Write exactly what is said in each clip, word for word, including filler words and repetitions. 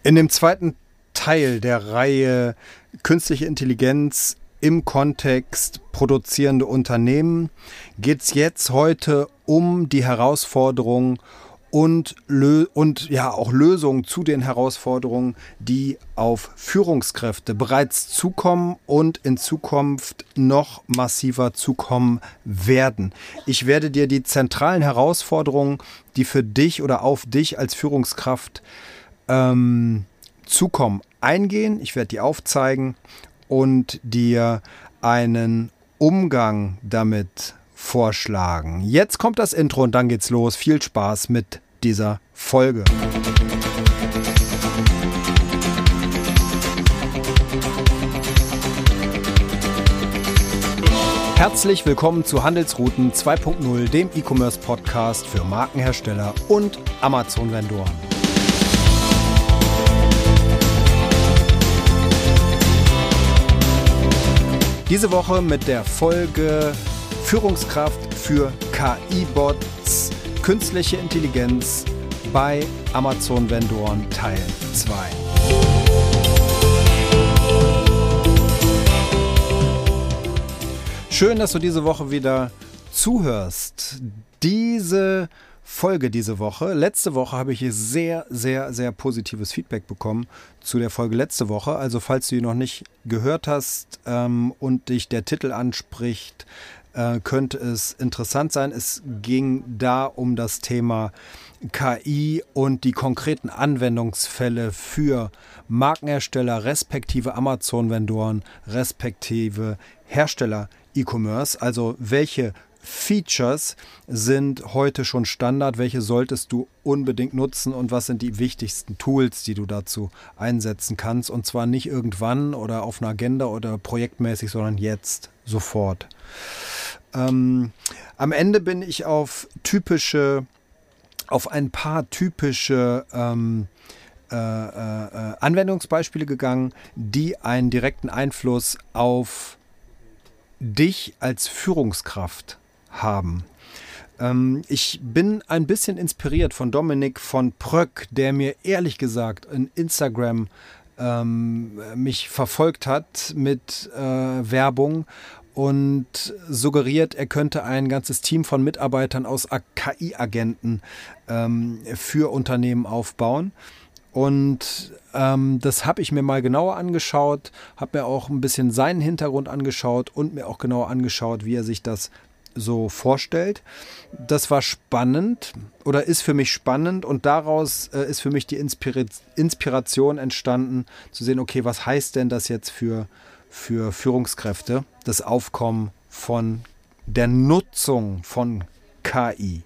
In dem zweiten Teil der Reihe Künstliche Intelligenz im Kontext produzierende Unternehmen geht es jetzt heute um die Herausforderungen und, Lö- und ja auch Lösungen zu den Herausforderungen, die auf Führungskräfte bereits zukommen und in Zukunft noch massiver zukommen werden. Ich werde dir die zentralen Herausforderungen, die für dich oder auf dich als Führungskraft ähm, zukommen, eingehen. Ich werde die aufzeigen und dir einen Umgang damit vorschlagen. Jetzt kommt das Intro und dann geht's los. Viel Spaß mit dieser Folge. Herzlich willkommen zu Handelsrouten zwei Punkt null, dem E-Commerce-Podcast für Markenhersteller und Amazon-Vendoren. Diese Woche mit der Folge Führungskraft für K I-Bots, künstliche Intelligenz bei Amazon-Vendoren Teil zwei. Schön, dass du diese Woche wieder zuhörst. Diese Folge diese Woche. Letzte Woche habe ich hier sehr, sehr, sehr positives Feedback bekommen zu der Folge letzte Woche. Also falls du die noch nicht gehört hast ähm, und dich der Titel anspricht, äh, könnte es interessant sein. Es ging da um das Thema K I und die konkreten Anwendungsfälle für Markenhersteller, respektive Amazon-Vendoren, respektive Hersteller E-Commerce. Also welche Features sind heute schon Standard, welche solltest du unbedingt nutzen und was sind die wichtigsten Tools, die du dazu einsetzen kannst, und zwar nicht irgendwann oder auf einer Agenda oder projektmäßig, sondern jetzt, sofort. Ähm, am Ende bin ich auf typische, auf ein paar typische ähm, äh, äh, Anwendungsbeispiele gegangen, die einen direkten Einfluss auf dich als Führungskraft haben. Ähm, ich bin ein bisschen inspiriert von Dominik von Pröck, der mir ehrlich gesagt in Instagram ähm, mich verfolgt hat mit äh, Werbung und suggeriert, er könnte ein ganzes Team von Mitarbeitern aus K I-Agenten ähm, für Unternehmen aufbauen. Und ähm, das habe ich mir mal genauer angeschaut, habe mir auch ein bisschen seinen Hintergrund angeschaut und mir auch genauer angeschaut, wie er sich das so vorstellt. Das war spannend oder ist für mich spannend und daraus äh, ist für mich die Inspira- Inspiration entstanden, zu sehen, okay, was heißt denn das jetzt für, für Führungskräfte, das Aufkommen von der Nutzung von K I.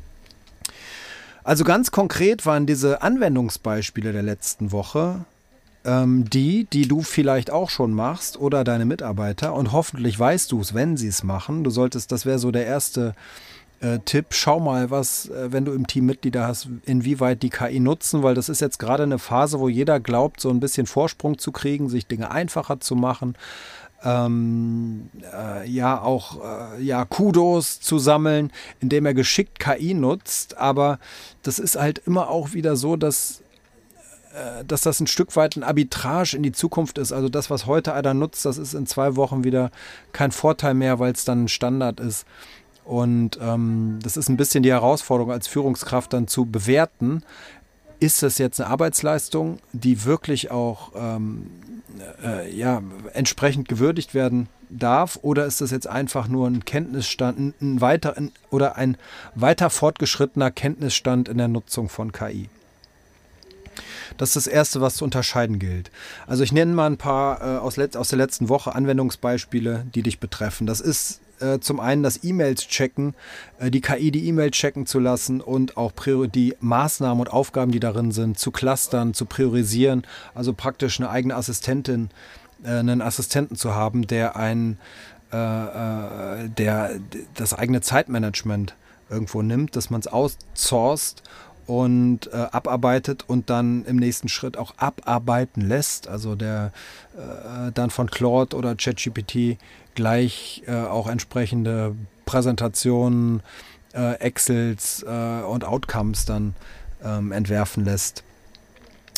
Also ganz konkret waren diese Anwendungsbeispiele der letzten Woche ähm, die, die du vielleicht auch schon machst oder deine Mitarbeiter, und hoffentlich weißt du es, wenn sie es machen. Du solltest, das wäre so der erste äh, Tipp, schau mal, was, äh, wenn du im Team Mitglieder hast, inwieweit die K I nutzen, weil das ist jetzt gerade eine Phase, wo jeder glaubt, so ein bisschen Vorsprung zu kriegen, sich Dinge einfacher zu machen. Ähm, äh, ja auch äh, ja, Kudos zu sammeln, indem er geschickt K I nutzt, aber das ist halt immer auch wieder so, dass, äh, dass das ein Stück weit ein Arbitrage in die Zukunft ist. Also das, was heute einer nutzt, das ist in zwei Wochen wieder kein Vorteil mehr, weil es dann ein Standard ist. Und ähm, das ist ein bisschen die Herausforderung als Führungskraft dann zu bewerten, ist das jetzt eine Arbeitsleistung, die wirklich auch ähm, äh, ja, entsprechend gewürdigt werden darf, oder ist das jetzt einfach nur ein Kenntnisstand, ein, ein weiter ein, oder ein weiter fortgeschrittener Kenntnisstand in der Nutzung von K I? Das ist das Erste, was zu unterscheiden gilt. Also ich nenne mal ein paar äh, aus, let- aus der letzten Woche Anwendungsbeispiele, die dich betreffen. Das ist äh, zum einen das E-Mails checken, äh, die K I die E-Mail checken zu lassen und auch priori- die Maßnahmen und Aufgaben, die darin sind, zu clustern, zu priorisieren. Also praktisch eine eigene Assistentin, äh, einen Assistenten zu haben, der ein, äh, äh, der das eigene Zeitmanagement irgendwo nimmt, dass man es outsourced und äh, abarbeitet und dann im nächsten Schritt auch abarbeiten lässt. Also der äh, dann von Claude oder ChatGPT gleich äh, auch entsprechende Präsentationen, äh, Excels äh, und Outcomes dann ähm, entwerfen lässt.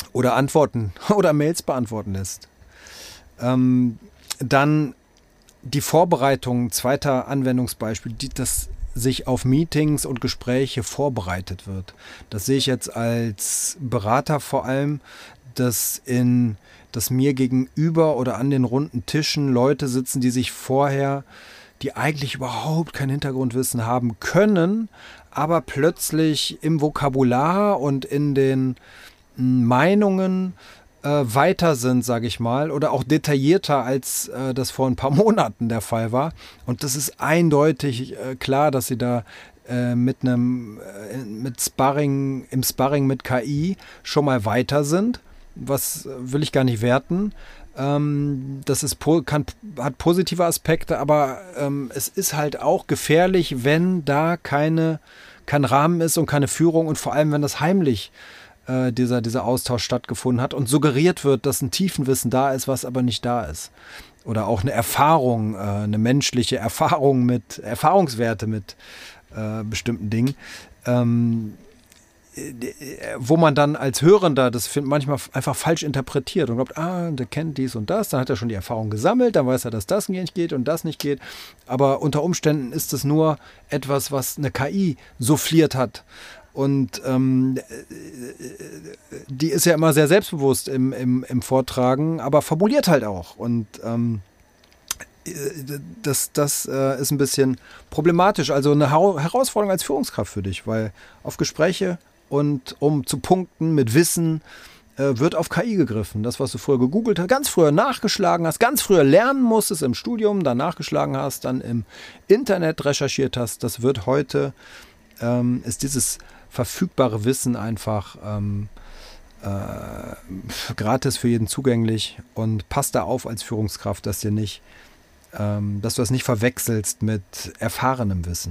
oder Antworten oder Mails beantworten lässt. Ähm, dann die Vorbereitung, zweiter Anwendungsbeispiel, die, das sich auf Meetings und Gespräche vorbereitet wird. Das sehe ich jetzt als Berater vor allem, dass, in, dass mir gegenüber oder an den runden Tischen Leute sitzen, die sich vorher, die eigentlich überhaupt kein Hintergrundwissen haben können, aber plötzlich im Vokabular und in den Meinungen äh, weiter sind, sage ich mal, oder auch detaillierter, als äh, das vor ein paar Monaten der Fall war. Und das ist eindeutig äh, klar, dass sie da äh, mit einem äh, mit Sparring, im Sparring mit K I schon mal weiter sind. Was äh, will ich gar nicht werten. Ähm, das ist kann, hat positive Aspekte, aber ähm, es ist halt auch gefährlich, wenn da keine, kein Rahmen ist und keine Führung und vor allem, wenn das heimlich Dieser, dieser Austausch stattgefunden hat und suggeriert wird, dass ein Tiefenwissen da ist, was aber nicht da ist. Oder auch eine Erfahrung, äh, eine menschliche Erfahrung mit, Erfahrungswerte mit äh, bestimmten Dingen, ähm, wo man dann als Hörender das manchmal einfach falsch interpretiert und glaubt, ah, der kennt dies und das, dann hat er schon die Erfahrung gesammelt, dann weiß er, dass das nicht geht und das nicht geht. Aber unter Umständen ist es nur etwas, was eine K I souffliert hat. Und ähm, die ist ja immer sehr selbstbewusst im, im, im Vortragen, aber formuliert halt auch. Und ähm, das, das äh, ist ein bisschen problematisch. Also eine Herausforderung als Führungskraft für dich, weil auf Gespräche und um zu punkten mit Wissen äh, wird auf K I gegriffen. Das, was du früher gegoogelt hast, ganz früher nachgeschlagen hast, ganz früher lernen musstest im Studium, dann nachgeschlagen hast, dann im Internet recherchiert hast, das wird heute, ähm, ist dieses verfügbare Wissen einfach ähm, äh, gratis für jeden zugänglich und passt da auf als Führungskraft, dass dir nicht, ähm, dass du das nicht verwechselst mit erfahrenem Wissen.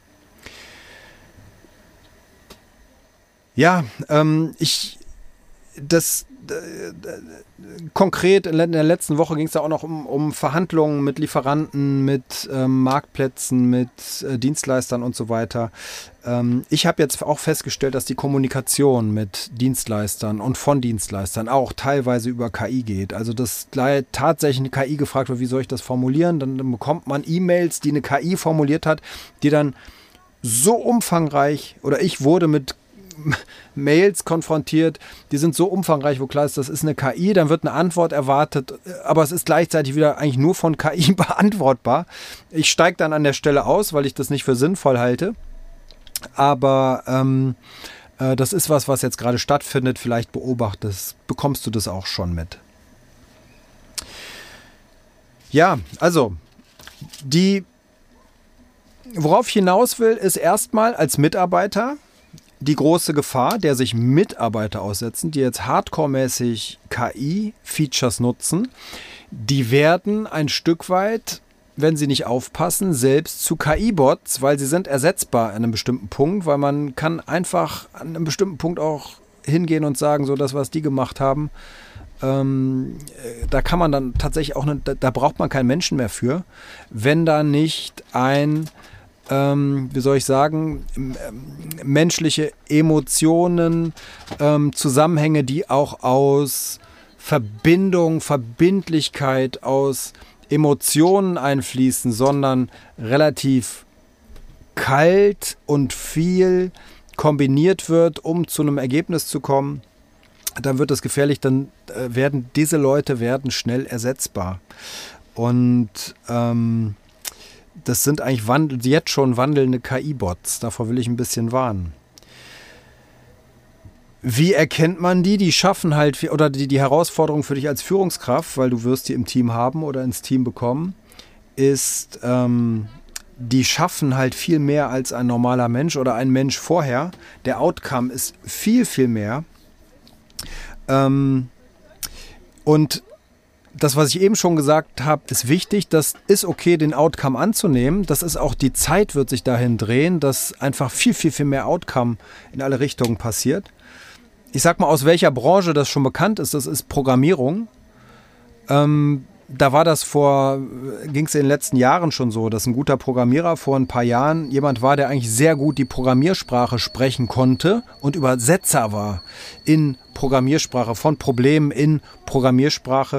Ja, ähm, ich das äh, konkret in der letzten Woche ging es da auch noch um, um Verhandlungen mit Lieferanten, mit ähm, Marktplätzen, mit äh, Dienstleistern und so weiter. Ähm, ich habe jetzt auch festgestellt, dass die Kommunikation mit Dienstleistern und von Dienstleistern auch teilweise über K I geht. Also dass tatsächlich eine K I gefragt wird, wie soll ich das formulieren? Dann, dann bekommt man E-Mails, die eine K I formuliert hat, die dann so umfangreich, oder ich wurde mit Mails konfrontiert, die sind so umfangreich, wo klar ist, das ist eine K I, dann wird eine Antwort erwartet, aber es ist gleichzeitig wieder eigentlich nur von K I beantwortbar. Ich steige dann an der Stelle aus, weil ich das nicht für sinnvoll halte, aber ähm, äh, das ist was, was jetzt gerade stattfindet, vielleicht beobachtest, bekommst du das auch schon mit. Ja, also, die, worauf ich hinaus will, ist erstmal als Mitarbeiter die große Gefahr, der sich Mitarbeiter aussetzen, die jetzt hardcore-mäßig K I-Features nutzen, die werden ein Stück weit, wenn sie nicht aufpassen, selbst zu K I-Bots, weil sie sind ersetzbar an einem bestimmten Punkt, weil man kann einfach an einem bestimmten Punkt auch hingehen und sagen, so das, was die gemacht haben, ähm, da kann man dann tatsächlich auch, eine, da, da braucht man keinen Menschen mehr für, wenn da nicht ein Ähm, wie soll ich sagen, ähm, menschliche Emotionen, ähm, Zusammenhänge, die auch aus Verbindung, Verbindlichkeit, aus Emotionen einfließen, sondern relativ kalt und viel kombiniert wird, um zu einem Ergebnis zu kommen, dann wird es gefährlich, dann äh, werden diese Leute werden schnell ersetzbar. Und ähm, das sind eigentlich wandel- jetzt schon wandelnde K I-Bots. Davor will ich ein bisschen warnen. Wie erkennt man die? Die schaffen halt, oder die, die Herausforderung für dich als Führungskraft, weil du wirst die im Team haben oder ins Team bekommen, ist, ähm, die schaffen halt viel mehr als ein normaler Mensch oder ein Mensch vorher. Der Outcome ist viel, viel mehr. Ähm, und das, was ich eben schon gesagt habe, ist wichtig. Das ist okay, den Outcome anzunehmen. Das ist auch, die Zeit wird sich dahin drehen, dass einfach viel, viel, viel mehr Outcome in alle Richtungen passiert. Ich sag mal, aus welcher Branche das schon bekannt ist, das ist Programmierung. Ähm, da war das vor, ging es in den letzten Jahren schon so, dass ein guter Programmierer vor ein paar Jahren jemand war, der eigentlich sehr gut die Programmiersprache sprechen konnte und Übersetzer war in Programmiersprache, von Problemen in Programmiersprache.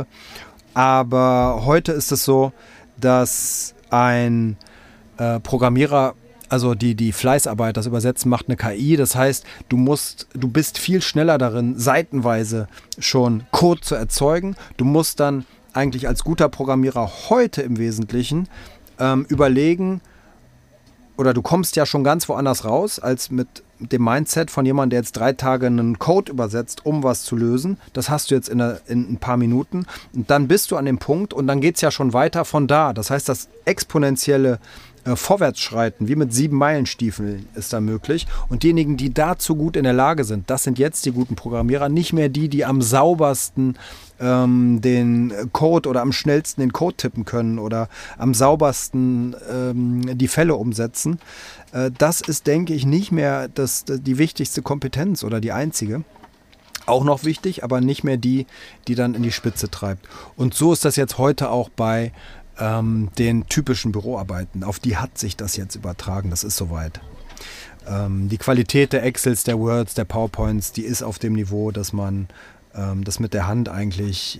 Aber heute ist es so, dass ein äh, Programmierer, also die, die Fleißarbeit, das Übersetzen macht eine K I. Das heißt, du musst, du bist viel schneller darin, seitenweise schon Code zu erzeugen. Du musst dann eigentlich als guter Programmierer heute im Wesentlichen ähm, überlegen, oder du kommst ja schon ganz woanders raus, als mit dem Mindset von jemandem, der jetzt drei Tage einen Code übersetzt, um was zu lösen. Das hast du jetzt in, eine, in ein paar Minuten. Und dann bist du an dem Punkt und dann geht es ja schon weiter von da. Das heißt, das exponentielle äh, Vorwärtsschreiten, wie mit sieben Meilenstiefeln, ist da möglich. Und diejenigen, die dazu gut in der Lage sind, das sind jetzt die guten Programmierer, nicht mehr die, die am saubersten ähm, den Code oder am schnellsten den Code tippen können oder am saubersten ähm, die Fälle umsetzen. Äh, das ist, denke ich, nicht mehr das, die wichtigste Kompetenz oder die einzige. Auch noch wichtig, aber nicht mehr die, die dann in die Spitze treibt. Und so ist das jetzt heute auch bei ähm, den typischen Büroarbeiten. Auf die hat sich das jetzt übertragen. Das ist soweit. Ähm, die Qualität der Excels, der Words, der PowerPoints, die ist auf dem Niveau, dass man ähm, das mit der Hand eigentlich,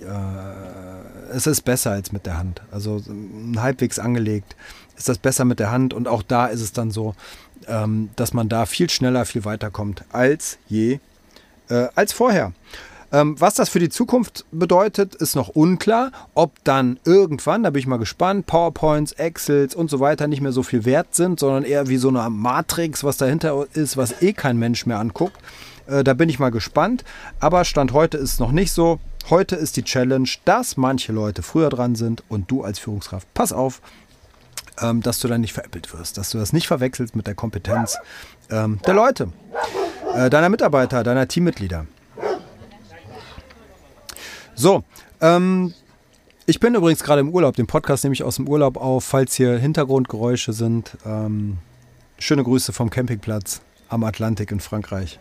äh, es ist besser als mit der Hand. Also halbwegs angelegt ist das besser mit der Hand. Und auch da ist es dann so, ähm, dass man da viel schneller, viel weiter kommt als je Äh, als vorher. Ähm, was das für die Zukunft bedeutet, ist noch unklar. Ob dann irgendwann, da bin ich mal gespannt, PowerPoints, Excels und so weiter nicht mehr so viel wert sind, sondern eher wie so eine Matrix, was dahinter ist, was eh kein Mensch mehr anguckt. Äh, da bin ich mal gespannt. Aber Stand heute ist es noch nicht so. Heute ist die Challenge, dass manche Leute früher dran sind und du als Führungskraft, pass auf, ähm, dass du dann nicht veräppelt wirst, dass du das nicht verwechselst mit der Kompetenz ähm, der Leute. Deiner Mitarbeiter, deiner Teammitglieder. So, ähm, ich bin übrigens gerade im Urlaub. Den Podcast nehme ich aus dem Urlaub auf, falls hier Hintergrundgeräusche sind. Ähm, schöne Grüße vom Campingplatz am Atlantik in Frankreich.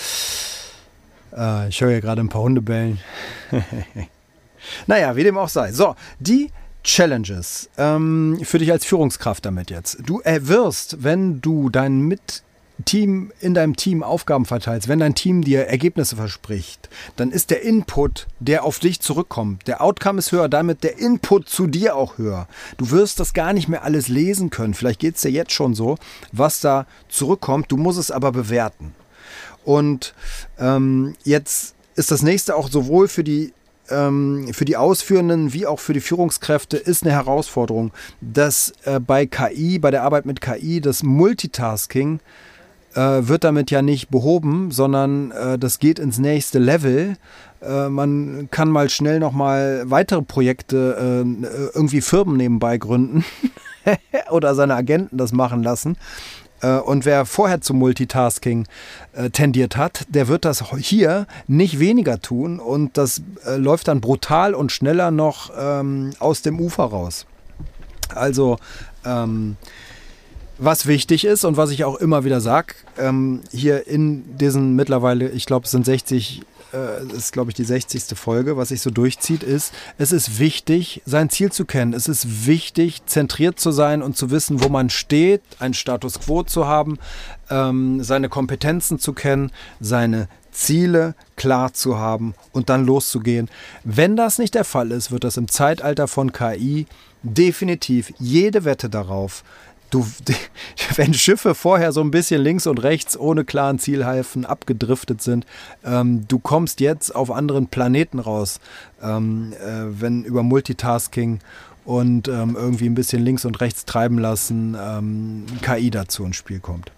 Äh, ich höre hier gerade ein paar Hunde bellen. Naja, wie dem auch sei. So, die Challenges ähm, für dich als Führungskraft damit jetzt. Du wirst, wenn du deinen Mit Team in deinem Team Aufgaben verteilst, wenn dein Team dir Ergebnisse verspricht, dann ist der Input, der auf dich zurückkommt, der Outcome ist höher, damit der Input zu dir auch höher. Du wirst das gar nicht mehr alles lesen können. Vielleicht geht es dir jetzt schon so, was da zurückkommt. Du musst es aber bewerten. Und ähm, jetzt ist das nächste auch sowohl für die ähm, für die Ausführenden wie auch für die Führungskräfte ist eine Herausforderung, dass äh, bei K I, bei der Arbeit mit K I, das Multitasking wird damit ja nicht behoben, sondern äh, das geht ins nächste Level. Äh, man kann mal schnell nochmal weitere Projekte, äh, irgendwie Firmen nebenbei gründen oder seine Agenten das machen lassen. Äh, und wer vorher zum Multitasking äh, tendiert hat, der wird das hier nicht weniger tun und das äh, läuft dann brutal und schneller noch ähm, aus dem Ufer raus. Also ähm, was wichtig ist und was ich auch immer wieder sage, ähm, hier in diesen mittlerweile, ich glaube es sind sechzig, äh, ist glaube ich die sechzigste Folge, was sich so durchzieht, ist, es ist wichtig, sein Ziel zu kennen. Es ist wichtig, zentriert zu sein und zu wissen, wo man steht, einen Status Quo zu haben, ähm, seine Kompetenzen zu kennen, seine Ziele klar zu haben und dann loszugehen. Wenn das nicht der Fall ist, wird das im Zeitalter von K I definitiv jede Wette darauf, Du, wenn Schiffe vorher so ein bisschen links und rechts ohne klaren Zielhafen abgedriftet sind, ähm, du kommst jetzt auf anderen Planeten raus, ähm, äh, wenn über Multitasking und ähm, irgendwie ein bisschen links und rechts treiben lassen, ähm, K I dazu ins Spiel kommt.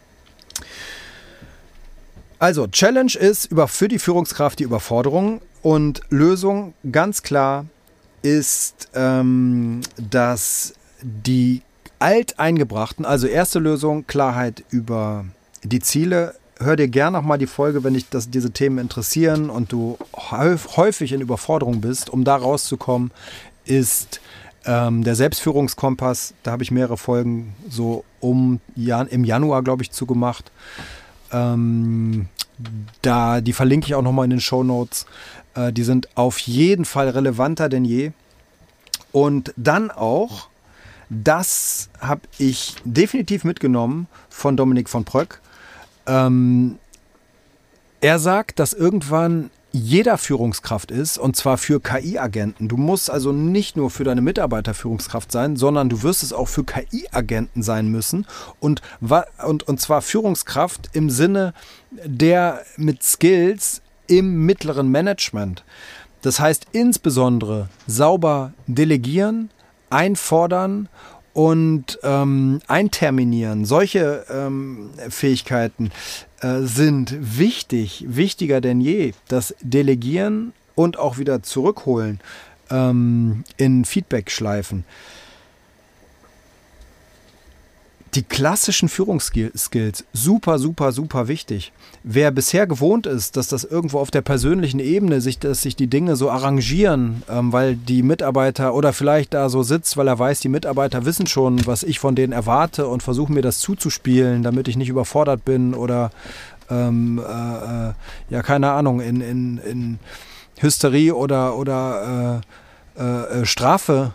Also Challenge ist über, für die Führungskraft die Überforderung und Lösung ganz klar ist, ähm, dass die alteingebrachten, also erste Lösung, Klarheit über die Ziele. Hör dir gerne nochmal die Folge, wenn dich das, diese Themen interessieren und du häufig in Überforderung bist, um da rauszukommen, ist ähm, der Selbstführungskompass. Da habe ich mehrere Folgen so um Jan, im Januar, glaube ich, zugemacht. Ähm, da, die verlinke ich auch nochmal in den Shownotes. Äh, die sind auf jeden Fall relevanter denn je. Und dann auch, das habe ich definitiv mitgenommen von Dominik von Pröck. Ähm, er sagt, dass irgendwann jeder Führungskraft ist, und zwar für K I-Agenten. Du musst also nicht nur für deine Mitarbeiter Führungskraft sein, sondern du wirst es auch für K I-Agenten sein müssen. Und, und, und zwar Führungskraft im Sinne der mit Skills im mittleren Management. Das heißt insbesondere sauber delegieren, einfordern und ähm, einterminieren. Solche ähm, Fähigkeiten äh, sind wichtig, wichtiger denn je. Das Delegieren und auch wieder zurückholen ähm, in Feedback-Schleifen. Die klassischen Führungsskills, super, super, super wichtig. Wer bisher gewohnt ist, dass das irgendwo auf der persönlichen Ebene sich, dass sich die Dinge so arrangieren, ähm, weil die Mitarbeiter oder vielleicht da so sitzt, weil er weiß, die Mitarbeiter wissen schon, was ich von denen erwarte und versuchen mir das zuzuspielen, damit ich nicht überfordert bin oder ähm, äh, ja, keine Ahnung, in, in, in Hysterie oder, oder äh, äh, Strafe,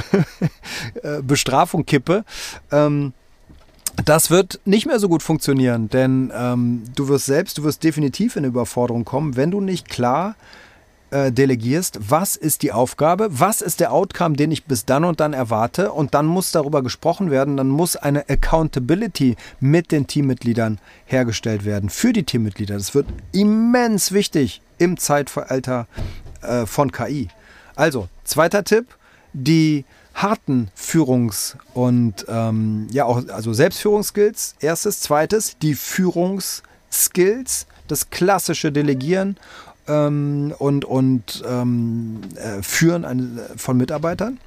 Bestrafung kippe. Ähm, Das wird nicht mehr so gut funktionieren, denn ähm, du wirst selbst, du wirst definitiv in eine Überforderung kommen, wenn du nicht klar äh, delegierst, was ist die Aufgabe, was ist der Outcome, den ich bis dann und dann erwarte, und dann muss darüber gesprochen werden, dann muss eine Accountability mit den Teammitgliedern hergestellt werden, für die Teammitglieder. Das wird immens wichtig im Zeitalter äh, von K I. Also, zweiter Tipp, die harten Führungs- und ähm, ja auch also Selbstführungsskills. Erstes, zweites, die Führungsskills, das klassische Delegieren ähm, und, und ähm, äh, Führen an, von Mitarbeitern.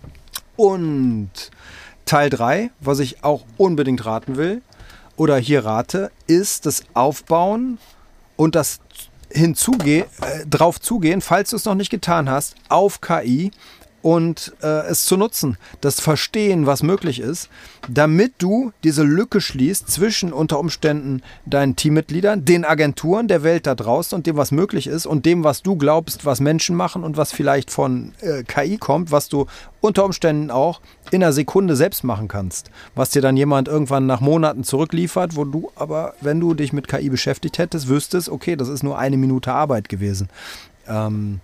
Und Teil drei, was ich auch unbedingt raten will oder hier rate, ist das Aufbauen und das hinzuge- äh, drauf zugehen, falls du es noch nicht getan hast, auf K I. Und äh, es zu nutzen, das Verstehen, was möglich ist, damit du diese Lücke schließt zwischen unter Umständen deinen Teammitgliedern, den Agenturen der Welt da draußen und dem, was möglich ist und dem, was du glaubst, was Menschen machen und was vielleicht von äh, K I kommt, was du unter Umständen auch in einer Sekunde selbst machen kannst. Was dir dann jemand irgendwann nach Monaten zurückliefert, wo du aber, wenn du dich mit K I beschäftigt hättest, wüsstest, okay, das ist nur eine Minute Arbeit gewesen. Ähm,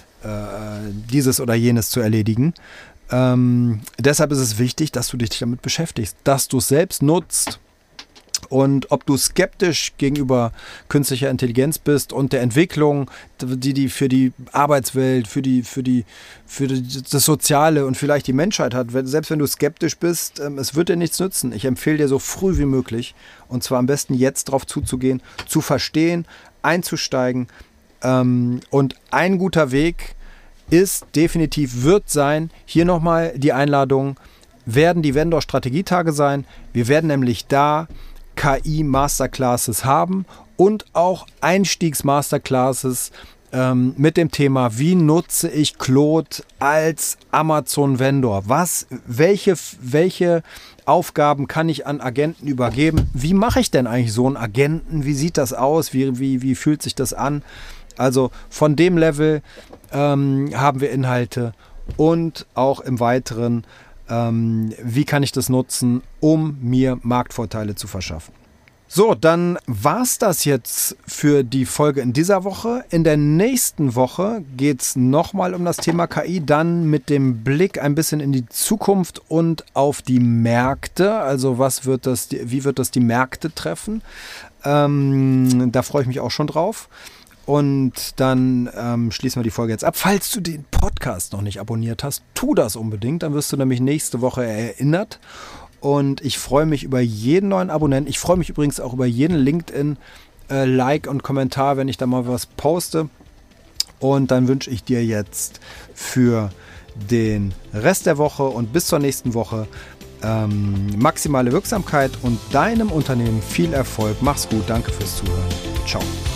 dieses oder jenes zu erledigen. Ähm, deshalb ist es wichtig, dass du dich damit beschäftigst, dass du es selbst nutzt. Und ob du skeptisch gegenüber künstlicher Intelligenz bist und der Entwicklung, die die für die Arbeitswelt, für die, für die, für die, das Soziale und vielleicht die Menschheit hat, selbst wenn du skeptisch bist, ähm, es wird dir nichts nützen. Ich empfehle dir so früh wie möglich, und zwar am besten jetzt drauf zuzugehen, zu verstehen, einzusteigen. Ähm, und ein guter Weg ist definitiv, wird sein, hier nochmal die Einladung, werden die Vendor-Strategietage sein. Wir werden nämlich da K I-Masterclasses haben und auch Einstiegs-Masterclasses ähm, mit dem Thema, wie nutze ich Claude als Amazon-Vendor? Was, welche, welche Aufgaben kann ich an Agenten übergeben? Wie mache ich denn eigentlich so einen Agenten? Wie sieht das aus? Wie, wie, wie fühlt sich das an? Also von dem Level ähm, haben wir Inhalte und auch im Weiteren, ähm, wie kann ich das nutzen, um mir Marktvorteile zu verschaffen. So, dann war's das jetzt für die Folge in dieser Woche. In der nächsten Woche geht es nochmal um das Thema K I, dann mit dem Blick ein bisschen in die Zukunft und auf die Märkte. Also was wird das, wie wird das die Märkte treffen? Ähm, da freue ich mich auch schon drauf. Und dann ähm, schließen wir die Folge jetzt ab. Falls du den Podcast noch nicht abonniert hast, tu das unbedingt. Dann wirst du nämlich nächste Woche erinnert. Und ich freue mich über jeden neuen Abonnenten. Ich freue mich übrigens auch über jeden LinkedIn-Like und Kommentar, wenn ich da mal was poste. Und dann wünsche ich dir jetzt für den Rest der Woche und bis zur nächsten Woche ähm, maximale Wirksamkeit und deinem Unternehmen viel Erfolg. Mach's gut. Danke fürs Zuhören. Ciao.